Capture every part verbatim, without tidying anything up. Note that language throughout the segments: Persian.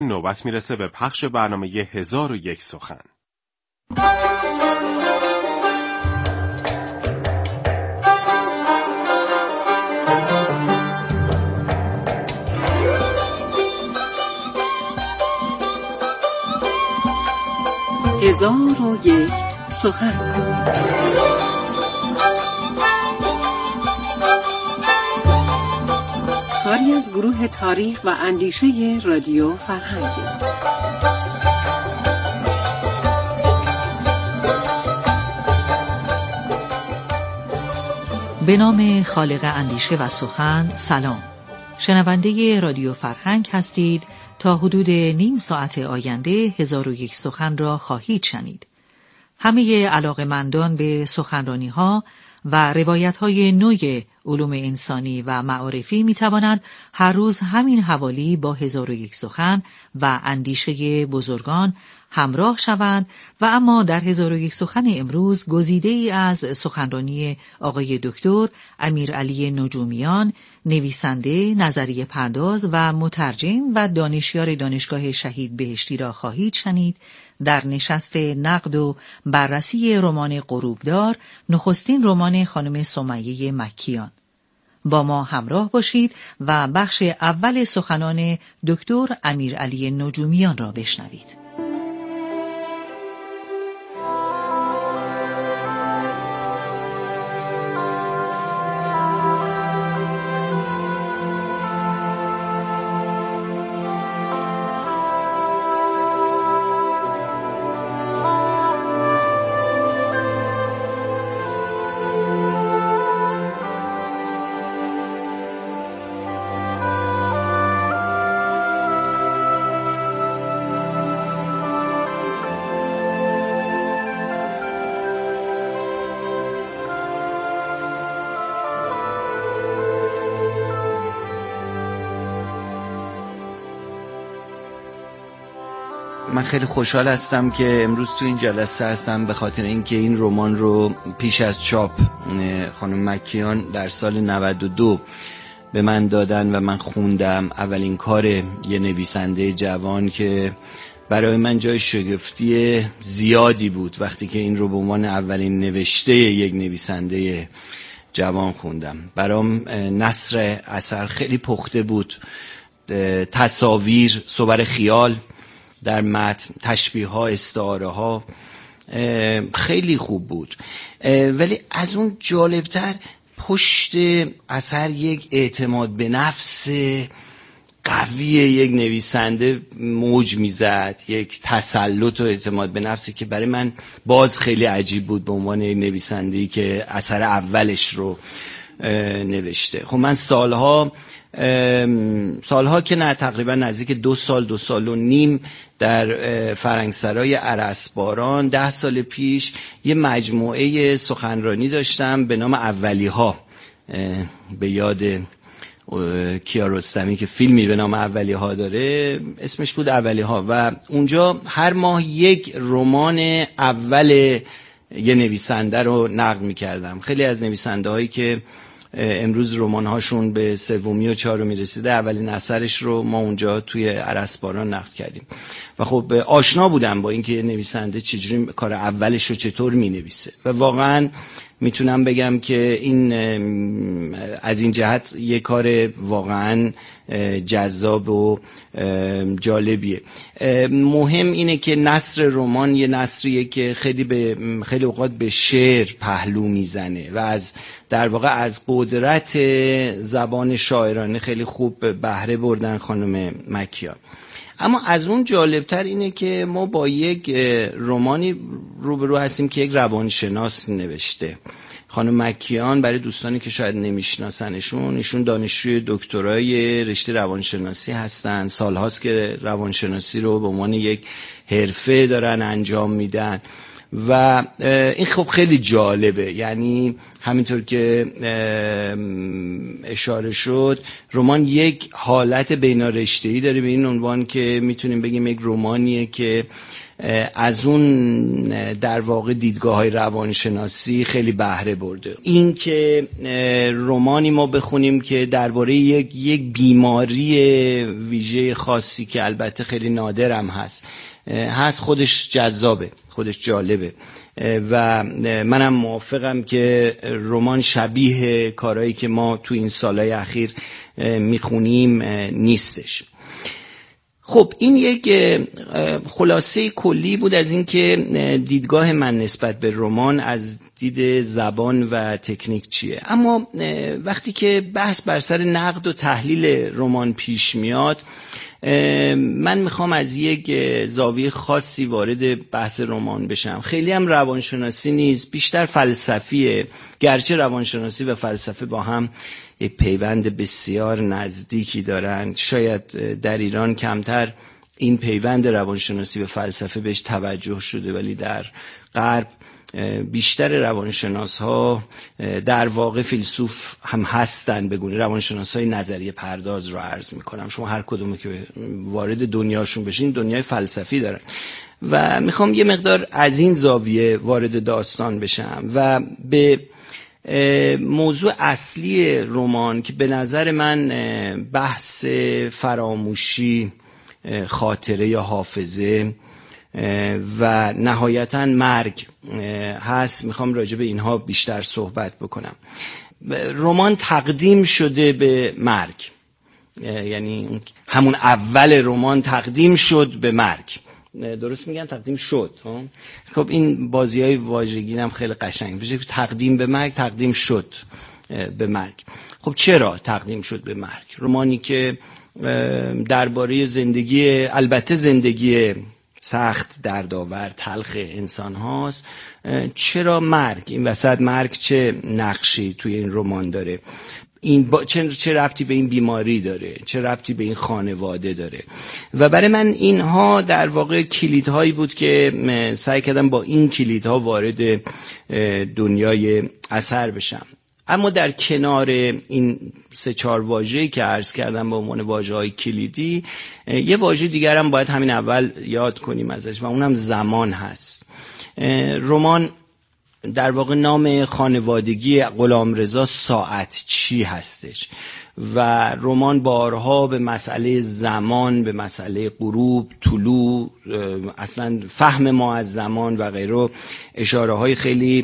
نوبت میرسه به پخش برنامه هزار و یک سخن. هزار و یک سخن. کاری از گروه تاریخ و اندیشه رادیو فرهنگ. به نام خالق اندیشه و سخن. سلام، شنونده رادیو فرهنگ هستید. تا حدود نیم ساعت آینده هزار و یک سخن را خواهید شنید. همه علاقه‌مندان به سخنرانی‌ها و روایت‌های نو علوم انسانی و معارفی می‌توانند هر روز همین حوالی با هزار و یک سخن و اندیشه بزرگان همراه شوند و اما در هزار و یک سخن امروز گزیده‌ای از سخنرانی آقای دکتر امیرعلی نجومیان، نویسنده، نظریه پرداز و مترجم و دانشیار دانشگاه شهید بهشتی را خواهید شنید در نشست نقد و بررسی رمان غروبدار، نخستین رمان خانم سمیه مکیان. با ما همراه باشید و بخش اول سخنان دکتر امیرعلی نجومیان را بشنوید. من خیلی خوشحال هستم که امروز تو این جلسه هستم به خاطر اینکه این رمان رو پیش از چاپ خانم مکیان در سال نود و دو به من دادن و من خوندم. اولین کار یه نویسنده جوان که برای من جای شگفتی زیادی بود وقتی که این رو به عنوان اولین نوشته یک نویسنده جوان خوندم. برام نثر اثر خیلی پخته بود، تصاویر، صور خیال در متن، تشبیه ها، استعاره ها خیلی خوب بود. ولی از اون جالبتر پشت اثر یک اعتماد به نفس قوی یک نویسنده موج میزد، یک تسلط و اعتماد به نفسی که برای من باز خیلی عجیب بود به عنوان یک نویسنده‌ای که اثر اولش رو نوشته. خب من سالها سالها که نه تقریبا نزدیک دو سال دو سال و نیم در فرنگسرای ارسباران، ده سال پیش یه مجموعه سخنرانی داشتم به نام اولیها، به یاد کیارستمی که فیلمی به نام اولیها داره، اسمش بود اولیها. و اونجا هر ماه یک رمان اول یه نویسنده رو نقد می‌کردم. خیلی از نویسنده هایی که امروز رمان هاشون به سومی و چهارمی رسیده، اولین اثرش رو ما اونجا توی ارسباران نقد کردیم و خب آشنا بودم با اینکه نویسنده چجوری کار اولش رو چطور مینویسه و واقعا میتونم بگم که این از این جهت یه کار واقعا جذاب و جالبیه. مهم اینه که نثر رمان یه نثریه که خیلی به خیلی اوقات به شعر پهلو میزنه و از در واقع از قدرت زبان شاعرانه خیلی خوب بهره بردن خانم مکیان. اما از اون جالبتر اینه که ما با یک رمانی روبرو هستیم که یک روانشناس نوشته. خانم مکیان، برای دوستانی که شاید نمیشناسنشون، ایشون دانشجوی دکترای رشته روانشناسی هستن. سالهاست که روانشناسی رو به عنوان یک حرفه دارن انجام میدن و این خب خیلی جالبه. یعنی همینطور که اشاره شد رمان یک حالت بینارشته‌ای داره به این عنوان که میتونیم بگیم یک رمانیه که از اون در واقع دیدگاه‌های روانشناسی خیلی بهره برده. این که رمانی ما بخونیم که درباره یک یک بیماری ویژه خاصی که البته خیلی نادرم هست هست خودش جذابه، خودش جالبه و منم موافقم که رمان شبیه کارهایی که ما تو این سالهای اخیر میخونیم نیستش. خب این یک خلاصه کلی بود از این که دیدگاه من نسبت به رمان از دید زبان و تکنیک چیه. اما وقتی که بحث بر سر نقد و تحلیل رمان پیش میاد من میخوام از یک زاویه خاصی وارد بحث رمان بشم. خیلی هم روانشناسی نیست، بیشتر فلسفیه، گرچه روانشناسی و فلسفه با هم یک پیوند بسیار نزدیکی دارند. شاید در ایران کمتر این پیوند روانشناسی و فلسفه بهش توجه شده، ولی در غرب بیشتر روانشناس ها در واقع فیلسوف هم هستن. بگونی روانشناس های نظریه پرداز رو عرض میکنم، شما هر کدومه که وارد دنیاشون بشین دنیای فلسفی دارن و میخوام یه مقدار از این زاویه وارد داستان بشم و به موضوع اصلی رمان که به نظر من بحث فراموشی، خاطره یا حافظه و نهایتاً مرگ هست، میخوام راجع به اینها بیشتر صحبت بکنم. رمان تقدیم شده به مرگ، یعنی همون اول رمان تقدیم شد به مرگ. درست میگم؟ تقدیم شد. خب این بازی‌های واژگی هم خیلی قشنگ بشه. تقدیم به مرگ، تقدیم شد به مرگ. خب چرا تقدیم شد به مرگ؟ رمانی که درباره زندگی، البته زندگی سخت، دردآور، تلخ انسان هاست، چرا مرگ؟ این وسط مرگ چه نقشی توی این رمان داره؟ این با... چه چه ربطی به این بیماری داره؟ چه ربطی به این خانواده داره؟ و برای من اینها در واقع کلیدهایی بود که سعی کردم با این کلیدها وارد دنیای اثر بشم. اما در کنار این سه چهار واژه‌ای که عرض کردم به عنوان واژه‌های کلیدی، یه واژه دیگر هم باید همین اول یاد کنیم ازش و اونم زمان هست. رمان در واقع نام خانوادگی غلامرضا ساعتچی هستش و رمان بارها به مسئله زمان، به مسئله غروب، طلوع، اصلا فهم ما از زمان و غیره اشاره های خیلی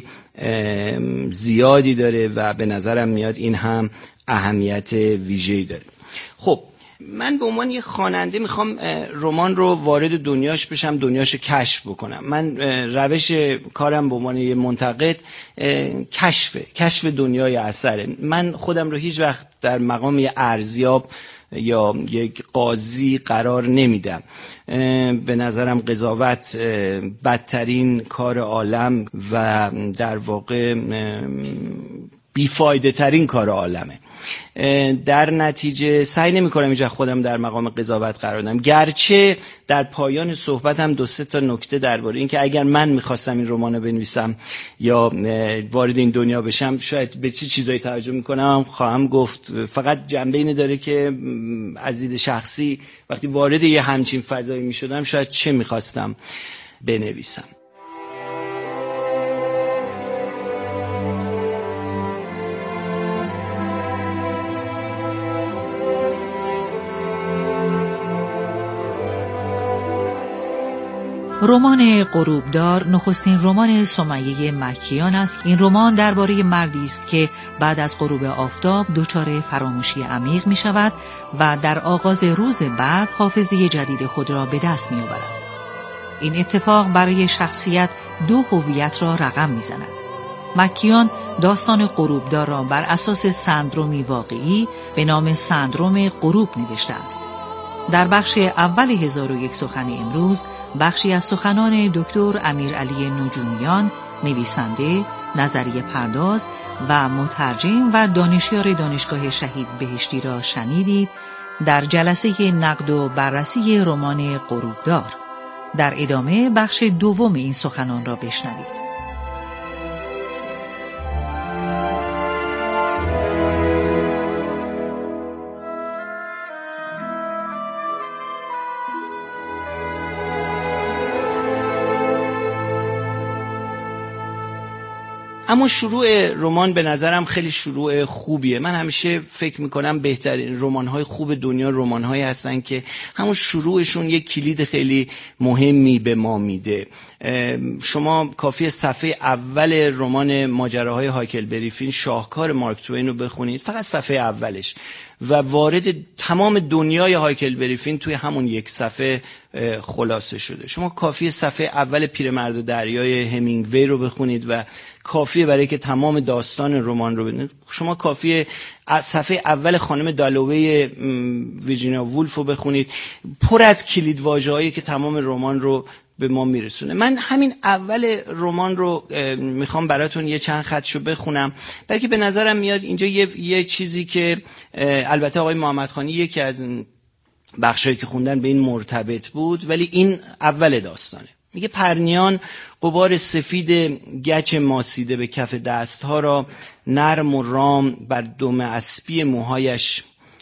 زیادی داره و به نظرم میاد این هم اهمیت ویژه‌ای داره. خب من به عنوان یه خواننده میخوام رمان رو وارد دنیاش بشم، دنیاش کشف بکنم. من روش کارم به عنوان یه منتقد کشفه، کشف دنیای اثره. من خودم رو هیچ وقت در مقام یه ارزیاب یا یک قاضی قرار نمیدم. به نظرم قضاوت بدترین کار عالم و در واقع بیفایده ترین کار عالمه. در نتیجه سعی نمی کنم اینجا خودم در مقام قضاوت قرار بدم، گرچه در پایان صحبتم دو سه تا نکته درباره این که اگر من میخواستم این رمانو بنویسم یا وارد این دنیا بشم شاید به چه چی چیزایی توجه میکنم خواهم گفت. فقط جنبه اینه داره که از دید شخصی وقتی وارد یه همچین فضایی میشدم شاید چه میخواستم بنویسم. رمان غروبدار نخستین رمان سمیه مکیان است. این رمان درباره مردی است که بعد از غروب آفتاب دچار فراموشی عمیق می شود و در آغاز روز بعد حافظه جدید خود را به دست می آورد. این اتفاق برای شخصیت دو هویت را رقم می زند. مکیان داستان غروبدار را بر اساس سندرومی واقعی به نام سندروم غروب نوشته است. در بخش اول هزار و یک سخن امروز بخشی از سخنان دکتر امیرعلی نجومیان، نویسنده، نظریه پرداز و مترجم و دانشیار دانشگاه شهید بهشتی را شنیدید در جلسه نقد و بررسی رمان غروبدار. در ادامه بخش دوم این سخنان را بشنوید. اما شروع رمان به نظرم خیلی شروع خوبیه. من همیشه فکر میکنم بهترین رمان‌های خوب دنیا رمان‌هایی هستن که همون شروعشون یک کلید خیلی مهمی به ما میده. شما کافی صفحه اول رمان ماجراهای هاکلبری فین شاهکار مارک توین رو بخونید، فقط صفحه اولش، و وارد تمام دنیای هاکلبری فین توی همون یک صفحه خلاصه شده. شما کافی صفحه اول پیرمرد و دریای همینگوی رو بخونید و کافیه برای که تمام داستان رمان رو بدونید. شما کافیه صفحه اول خانم دالوی ویرجینیا وولف رو بخونید، پر از کلیدواژه‌هایی که تمام رمان رو به ما میرسونه. من همین اول رمان رو میخوام براتون یه چند خطشو بخونم، برای که به نظرم میاد اینجا یه, یه چیزی که البته آقای محمدخانی یکی از بخشایی که خوندن به این مرتبط بود، ولی این اول داستانه. میگه پرنیان غبار سفید گچ ماسیده به کف دستها را نرم و رام بر دم اسبی موهایش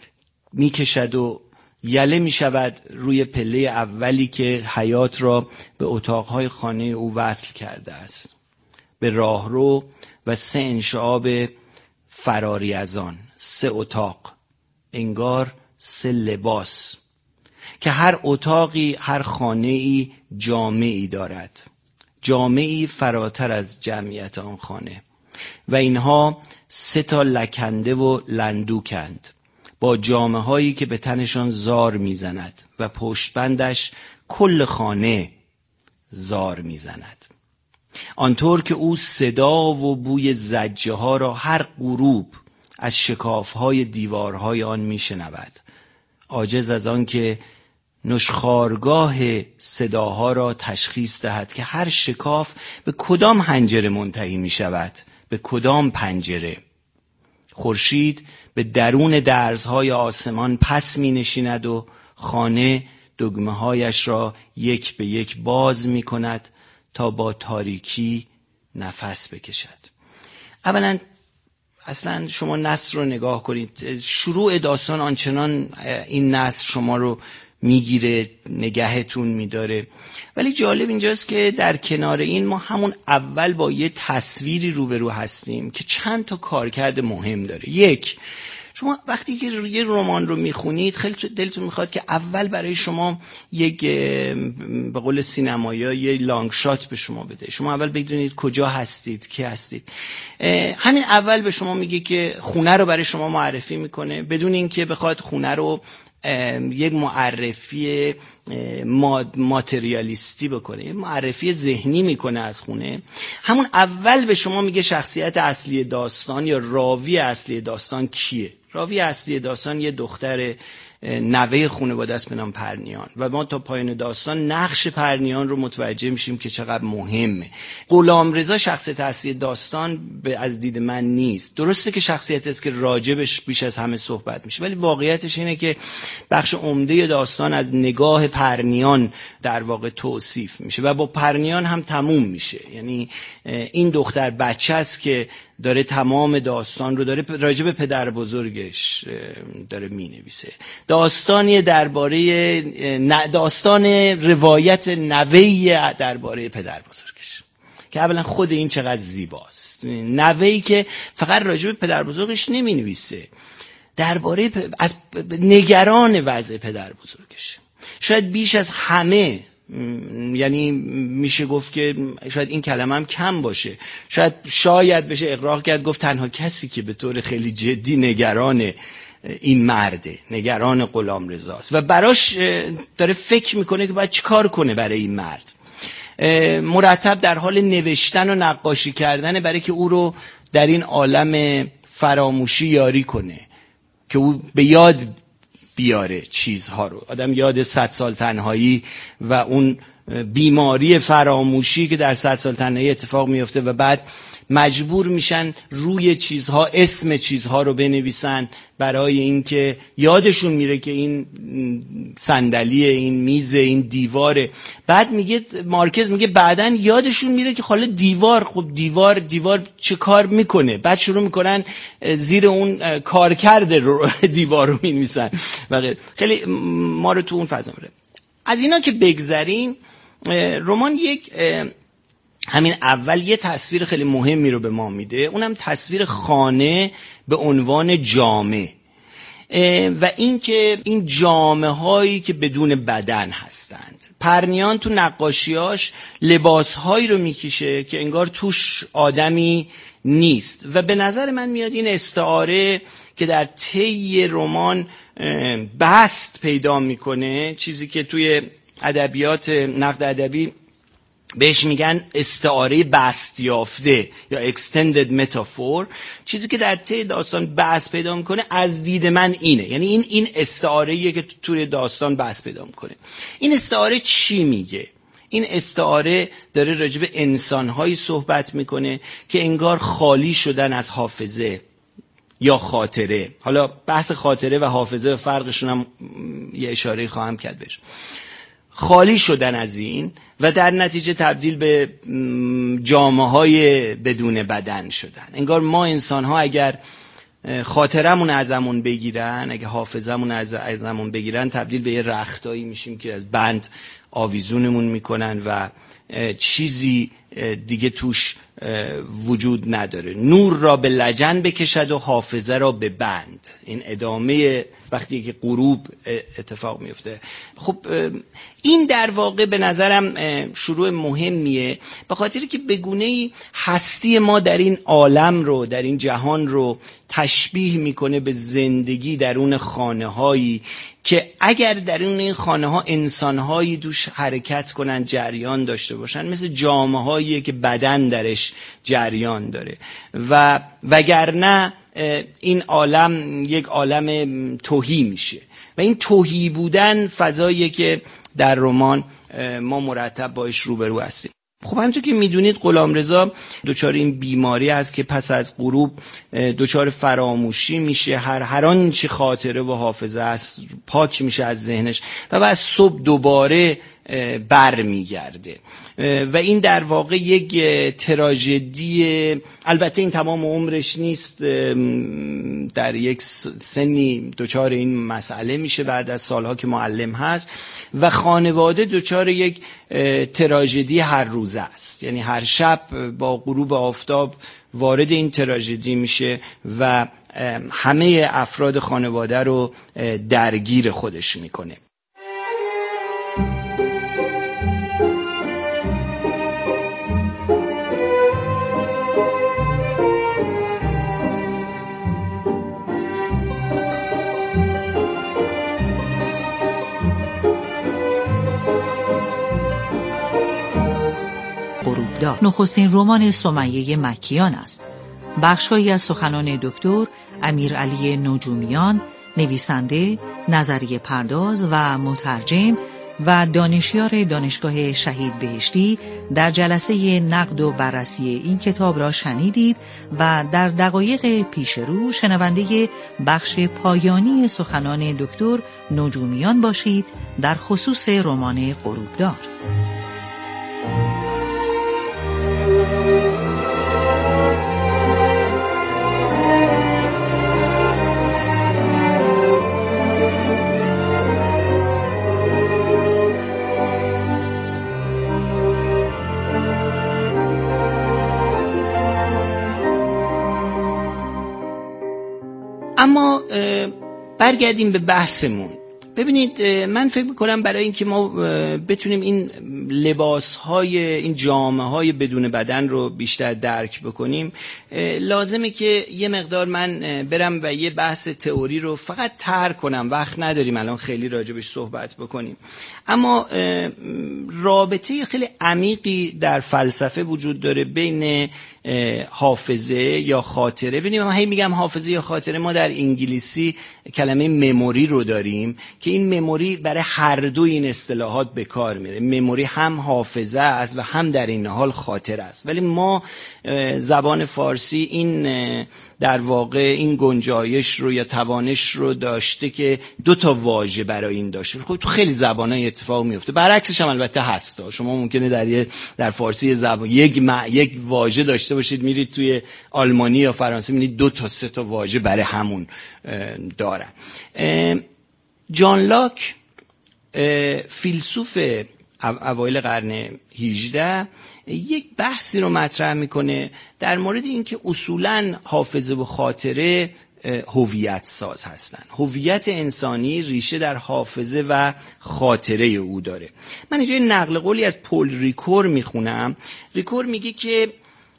میکشد و یله می شود روی پله اولی که حیات را به اتاقهای خانه او وصل کرده است، به راهرو و سه انشعاب فراری از آن، سه اتاق، انگار سه لباس، که هر اتاقی، هر خانه‌ای جامعی دارد، جامعی فراتر از جمعیت آن خانه، و اینها سه تا لکنده و لندوکند، با جامه هایی که به تنشان زار میزند و پشتبندش کل خانه زار میزند، آنطور که او صدا و بوی زجه ها را هر غروب از شکاف های دیوارهای آن میشنود، عاجز از آن که نشخوارگاه صداها را تشخیص دهد که هر شکاف به کدام حنجره منتهی می شود، به کدام پنجره. خورشید به درون درزهای آسمان پس می نشیند و خانه دگمه هایش را یک به یک باز می کند تا با تاریکی نفس بکشد. اولا اصلا شما نثر رو نگاه کنید، شروع داستان آنچنان این نثر شما رو میگیره، نگهتون میداره، ولی جالب اینجاست که در کنار این ما همون اول با یه تصویری روبرو هستیم که چند تا کارکرد مهم داره. یک، شما وقتی که یه رمان رو میخونید خیلی دلتون میخواد که اول برای شما یک به قول سینمایی‌ها یه لانگ شات به شما بده، شما اول بدونید کجا هستید، کی هستید. همین اول به شما میگه که خونه رو برای شما معرفی میکنه بدون اینکه بخواد خونه رو یک معرفی ماتریالیستی بکنه، معرفی ذهنی میکنه از خونه. همون اول به شما میگه شخصیت اصلی داستان یا راوی اصلی داستان کیه. راوی اصلی داستان یه دختر نوه خانواده است به نام پرنیان، و ما تا پایان داستان نقش پرنیان رو متوجه میشیم که چقدر مهمه. غلامرضا شخصیت اصلی داستان به از دید من نیست. درسته که شخصیت است که راجبش بیش از همه صحبت میشه، ولی واقعیتش اینه که بخش عمده داستان از نگاه پرنیان در واقع توصیف میشه و با پرنیان هم تموم میشه. یعنی این دختر بچه است که داره تمام داستان رو داره راجع به پدر بزرگش داره مینویسه. داستانی درباره داستان روایت نوه‌ای درباره پدر بزرگش که اولا خود این چقدر زیباست. نوه‌ای که فقط راجع به پدر بزرگش نمینویسه، درباره پ... از نگران وضع پدر بزرگش. شاید بیش از همه، یعنی میشه گفت که شاید این کلمه هم کم باشه، شاید شاید بشه اغراق کرد گفت تنها کسی که به طور خیلی جدی نگران این مرده، نگران غلامرضاست و براش داره فکر میکنه که باید چی کار کنه برای این مرد. مرتب در حال نوشتن و نقاشی کردن برای که او رو در این عالم فراموشی یاری کنه، که او به یاد بیاره چیزها رو. آدم یاد صد سال تنهایی و اون بیماری فراموشی که در صد سال تنهایی اتفاق میفته و بعد مجبور میشن روی چیزها اسم چیزها رو بنویسن برای اینکه یادشون میره که این صندلیه، این میزه، این دیواره. بعد میگه مارکز میگه بعدن یادشون میره که حالا دیوار، خب دیوار دیوار چه کار میکنه. بعد شروع میکنن زیر اون کارکرد رو دیوار رو مینویسن و غیره. خیلی ما رو تو اون فضا میره. از اینا که بگذریم، رمان یک همین اول یه تصویر خیلی مهمی رو به ما میده، اونم تصویر خانه به عنوان جامه و این که این جامه هایی که بدون بدن هستند. پرنیان تو نقاشیاش لباس هایی رو میکشه که انگار توش آدمی نیست و به نظر من میاد این استعاره که در طی رمان بست پیدا میکنه، چیزی که توی ادبیات نقد ادبی بهش میگن استعاره بست یافته یا extended metaphor، چیزی که در طی داستان بست پیدا میکنه، از دید من اینه. یعنی این این استعاره‌ایه که توی داستان بست پیدا میکنه. این استعاره چی میگه؟ این استعاره داره راجع به انسان‌هایی صحبت میکنه که انگار خالی شدن از حافظه یا خاطره. حالا بحث خاطره و حافظه و فرقشون هم یه اشاره خواهم کرد بهش. خالی شدن از این و در نتیجه تبدیل به جامه‌های بدون بدن شدن. انگار ما انسان‌ها اگر خاطرمون ازمون بگیرن، اگه حافظمون از ازمون بگیرن، تبدیل به یه رختایی میشیم که از بند آویزونمون میکنن و چیزی دیگه توش وجود نداره. نور را به لجن بکشد و حافظه را به بند. این ادامه وقتی که غروب اتفاق میفته. خب این در واقع به نظرم شروع مهمیه، به خاطری که به گونه‌ای هستی ما در این عالم رو، در این جهان رو تشبیه میکنه به زندگی درون خانه‌هایی که اگر درون این خانه‌ها انسان‌هایی دوش حرکت کنن، جریان داشته باشن، مثل جامه‌هایی که بدن درش جریان داره و وگرنه این عالم یک عالم تهی میشه و این تهی بودن فضاییه که در رمان ما مرتب باش روبرو هستیم. خب همونطور که میدونید غلامرضا دچار این بیماری است که پس از غروب دچار فراموشی میشه، هر هر آنچه خاطره و حافظه است پاک میشه از ذهنش و بعد صبح دوباره بر میگرده و این در واقع یک تراژدی. البته این تمام عمرش نیست، در یک سنی دچار این مسئله میشه بعد از سالها که معلم هست و خانواده دچار یک تراژدی هر روزه است. یعنی هر شب با غروب آفتاب وارد این تراژدی میشه و همه افراد خانواده رو درگیر خودش میکنه. نخستین رمان سمیه مکیان است. بخش‌هایی از سخنان دکتر امیرعلی نجومیان، نویسنده، نظریه پرداز و مترجم و دانشیار دانشگاه شهید بهشتی در جلسه نقد و بررسی این کتاب را شنیدید و در دقایق پیش رو شنونده بخش پایانی سخنان دکتر نجومیان باشید در خصوص رمان غروبدار. اما برگردیم به بحثمون. ببینید من فکر میکنم برای اینکه ما بتونیم این لباسهای، این جامه‌های بدون بدن رو بیشتر درک بکنیم، لازمه که یه مقدار من برم و یه بحث تئوری رو فقط طرح کنم. وقت نداریم الان خیلی راجبش صحبت بکنیم، اما رابطه خیلی عمیقی در فلسفه وجود داره بین حافظه یا خاطره. ببینید من هی میگم حافظه یا خاطره، ما در انگلیسی کلمه مموری رو داریم که این مموری برای هر دو این اصطلاحات به کار میره. مموری هم حافظه است و هم در این حال خاطره است، ولی ما زبان فارسی این در واقع این گنجایش رو یا توانش رو داشته که دو تا واژه برای این داشته. خب تو خیلی زبان‌ها اتفاق میفته، برعکسش هم البته هست. شما ممکنه در در فارسی زبان یک مع... یک واژه داشته باشید، میرید توی آلمانی یا فرانسه میبینید دو تا سه تا واژه برای همون دارن. جان لاک فیلسوف اوایل قرن هجدهم یک بحثی رو مطرح میکنه در مورد اینکه اصولاً حافظه و خاطره هویت ساز هستن. هویت انسانی ریشه در حافظه و خاطره او داره. من اینجا نقل قولی از پل ریکور میخونم. ریکور میگه که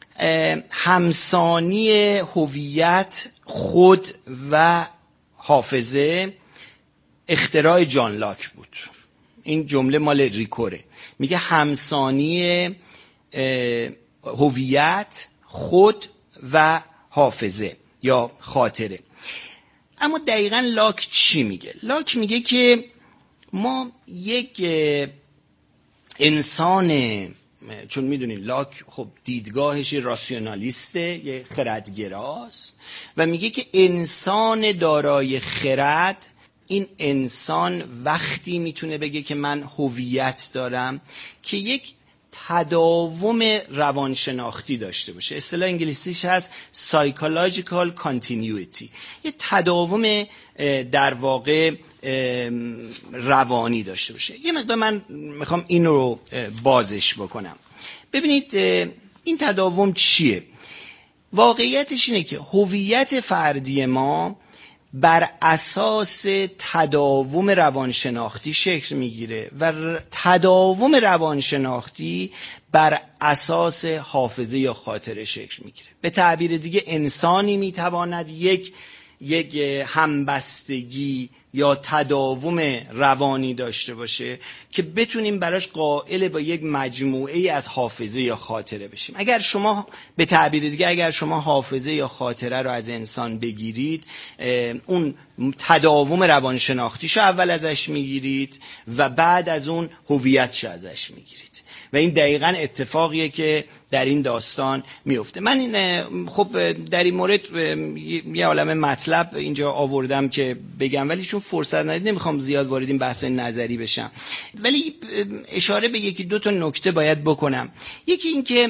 همسانی هویت، خود و حافظه اختراع جان لاک بود. این جمله مال ریکوره. میگه همسانی هویت، خود و حافظه یا خاطره. اما دقیقاً لاک چی میگه؟ لاک میگه که ما یک انسان، چون میدونید لاک خب دیدگاهش راسیونالیسته، یه خردگراست و میگه که انسان دارای خرد، این انسان وقتی میتونه بگه که من هویت دارم که یک تداوم روانشناختی داشته باشه. اصطلاح انگلیسیش هست psychological continuity، یه تداوم در واقع روانی داشته باشه. یه مقدار من میخوام این رو بازش بکنم. ببینید این تداوم چیه؟ واقعیتش اینه که هویت فردی ما بر اساس تداوم روانشناختی شکل میگیره و تداوم روانشناختی بر اساس حافظه یا خاطره شکل میگیره. به تعبیر دیگه انسانی میتواند یک یک همبستگی یا تداوم روانی داشته باشه که بتونیم براش قائل با یک مجموعه از حافظه یا خاطره بشیم. اگر شما به تعبیر دیگه اگر شما حافظه یا خاطره رو از انسان بگیرید، اون تداوم روانشناختیشو اول ازش میگیرید و بعد از اون هویتشو ازش میگیرید و این دقیقاً اتفاقیه که در این داستان میفته. من این خب در این مورد یه عالمه مطلب اینجا آوردم که بگم، ولی چون فرصت ندید نمیخوام زیاد وارد این بحث نظری بشم، ولی اشاره به یکی دو تا نکته باید بکنم. یکی این که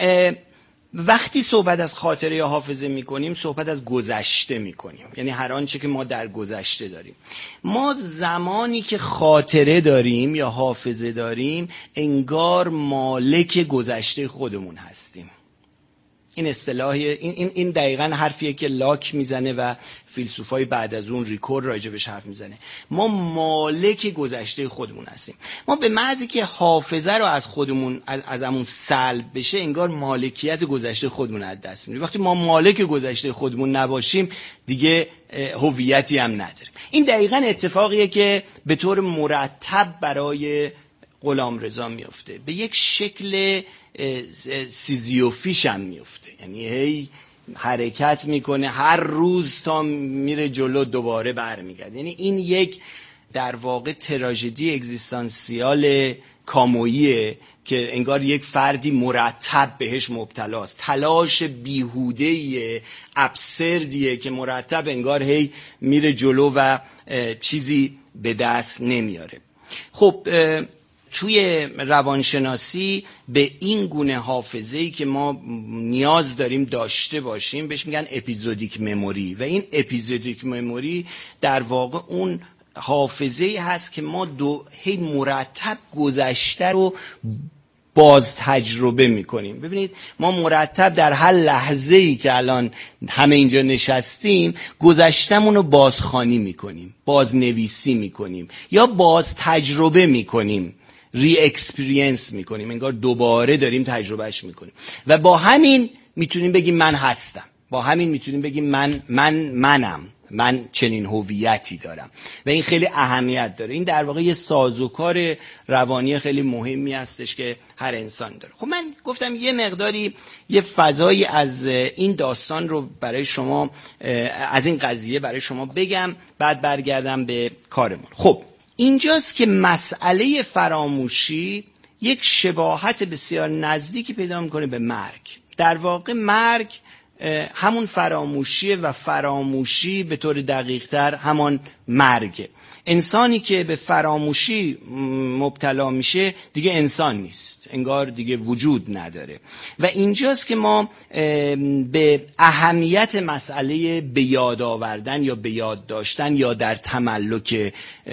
وقتی صحبت از خاطره یا حافظه میکنیم صحبت از گذشته میکنیم، یعنی هر آنچه که ما در گذشته داریم. ما زمانی که خاطره داریم یا حافظه داریم انگار مالک گذشته خودمون هستیم. این اصطلاح این این این دقیقاً حرفیه که لاک میزنه و فیلسوفای بعد از اون ریکور راجبش حرف میزنه. ما مالک گذشته خودمون هستیم. ما به محض که حافظه رو از خودمون از ازمون سلب بشه انگار مالکیت گذشته خودمون از دست میدیم. وقتی ما مالک گذشته خودمون نباشیم دیگه هویتی هم نداریم. این دقیقاً اتفاقیه که به طور مرتب برای غلامرضا میفته، به یک شکل سیزیوفیش هم میفته، یعنی هی حرکت میکنه هر روز تا میره جلو دوباره برمیگرده. یعنی این یک در واقع تراژدی اگزیستانسیال کاموییه که انگار یک فردی مرتب بهش مبتلاست، تلاش بیهوده‌ایه، ابسردیه که مرتب انگار هی میره جلو و چیزی به دست نمیاره. خب توی روانشناسی به این گونه حافظه‌ای که ما نیاز داریم داشته باشیم بهش میگن اپیزودیک مموری و این اپیزودیک مموری در واقع اون حافظه‌ای هست که ما دو هی مرتب گذشته رو باز تجربه میکنیم. ببینید ما مرتب در هر لحظه‌ای که الان همه اینجا نشستیم گذشتمون رو بازخوانی میکنیم، بازنویسی میکنیم یا باز تجربه میکنیم، ری اکسپریانس میکنیم، انگار دوباره داریم تجربهش میکنیم و با همین میتونیم بگیم من هستم، با همین میتونیم بگیم من من منم من چنین هویتی دارم و این خیلی اهمیت داره. این در واقع یه سازوکار روانی خیلی مهمی هستش که هر انسان داره. خب من گفتم یه مقداری یه فضایی از این داستان رو برای شما، از این قضیه برای شما بگم، بعد برگردم به کارمون. خب اینجاست که مسئله فراموشی یک شباهت بسیار نزدیکی پیدا میکنه به مرگ. در واقع مرگ همون فراموشیه و فراموشی به طور دقیق تر همان مرگه. انسانی که به فراموشی مبتلا میشه دیگه انسان نیست، انگار دیگه وجود نداره. و اینجاست که ما به اهمیت مسئله به یاد آوردن یا به یاد داشتن یا در تملک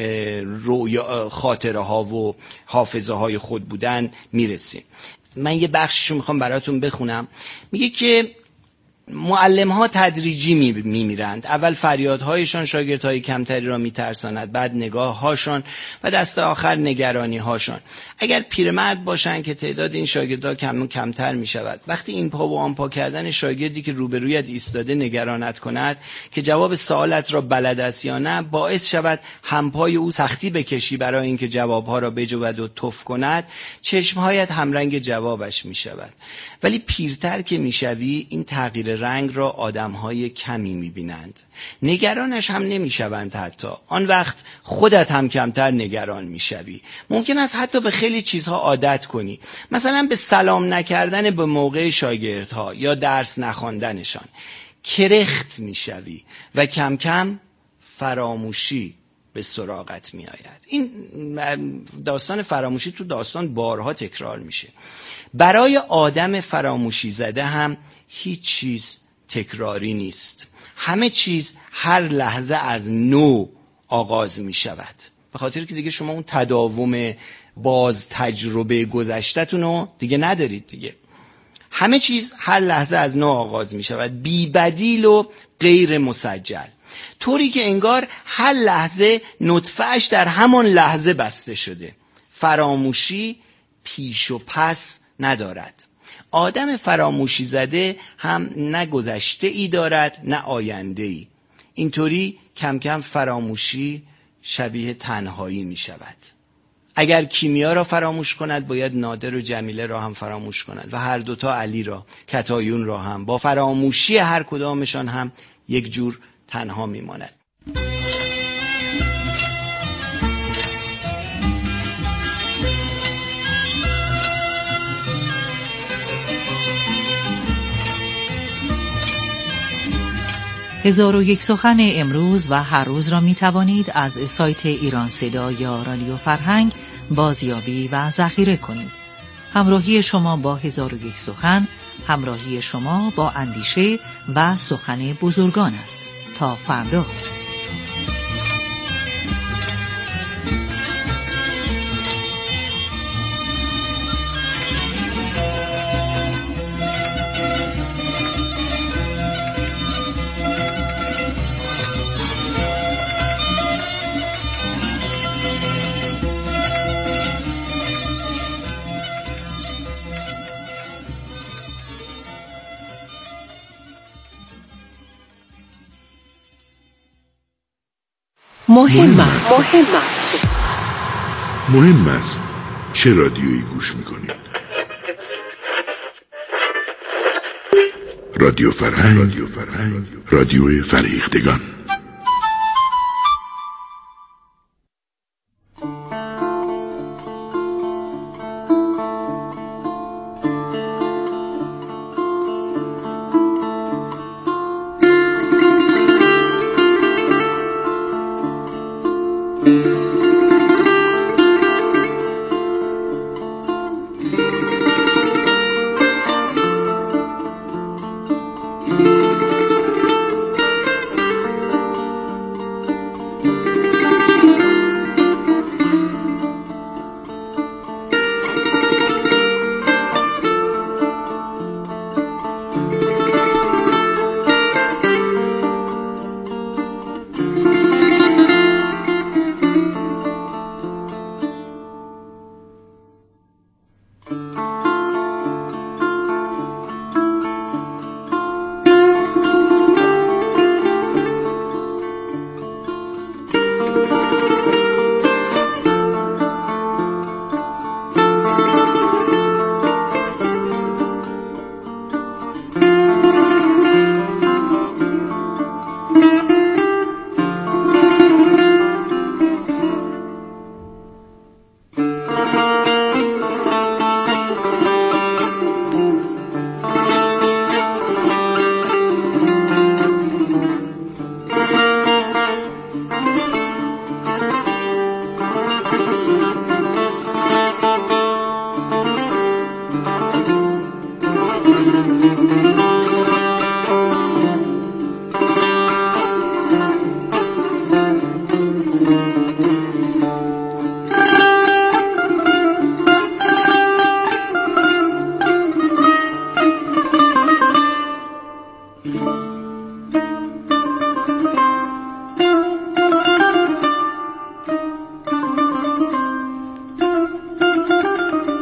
رویا، خاطره ها و حافظه های خود بودن میرسیم. من یه بخششو میخوام براتون بخونم. میگه که معلم ها تدریجی میمیرند. اول فریادهایشان شاگردهای کمتری را میترساند، بعد نگاه هاشان و دست آخر نگرانی هاشان. اگر پیرمرد باشند که تعداد این شاگردها کم کمتر میشود. وقتی این پا و آن پا کردن شاگردی که روبرویت ایستاده نگرانت کند که جواب سوالت را بلد است یا نه، باعث شود همپای او سختی بکشی برای اینکه جوابها را بجود و تف کند، چشمهایت همرنگ جوابش میشود. ولی پیرتر که میشوی این تغییر رنگ را آدم‌های کمی می‌بینند، نگرانش هم نمی‌شوند. حتی آن وقت خودت هم کمتر نگران می‌شوی. ممکن است حتی به خیلی چیزها عادت کنی، مثلا به سلام نکردن به موقع شاگردها یا درس نخواندنشان. کرخت می‌شوی و کم کم فراموشی به سراغت می‌آید. این داستان فراموشی تو داستان بارها تکرار میشه. برای آدم فراموشی زده هم هیچ چیز تکراری نیست. همه چیز هر لحظه از نو آغاز می شود، به خاطر که دیگه شما اون تداوم باز تجربه گذشته‌تون رو دیگه ندارید دیگه. همه چیز هر لحظه از نو آغاز می شود، بی بدیل و غیر مسجل، طوری که انگار هر لحظه نطفه‌اش در همان لحظه بسته شده. فراموشی پیش و پس ندارد. آدم فراموشی زده هم نه گذشته ای دارد نه آینده ای. اینطوری کم کم فراموشی شبیه تنهایی می شود. اگر کیمیا را فراموش کند باید نادر و جمیله را هم فراموش کند و هر دوتا علی را، کتایون را هم. با فراموشی هر کدامشان هم یک جور تنها می ماند. هزار و یک سخن امروز و هر روز را می توانید از سایت ایران صدا یا رادیو فرهنگ بازیابی و ذخیره کنید. همراهی شما با هزار و یک سخن، همراهی شما با اندیشه و سخن بزرگان است. تا فردا. مهم است. مهم است. مهم است چه رادیویی گوش میکنید؟ رادیو فرهنگ، رادیو فرهنگ، رادیو فرهیختگان.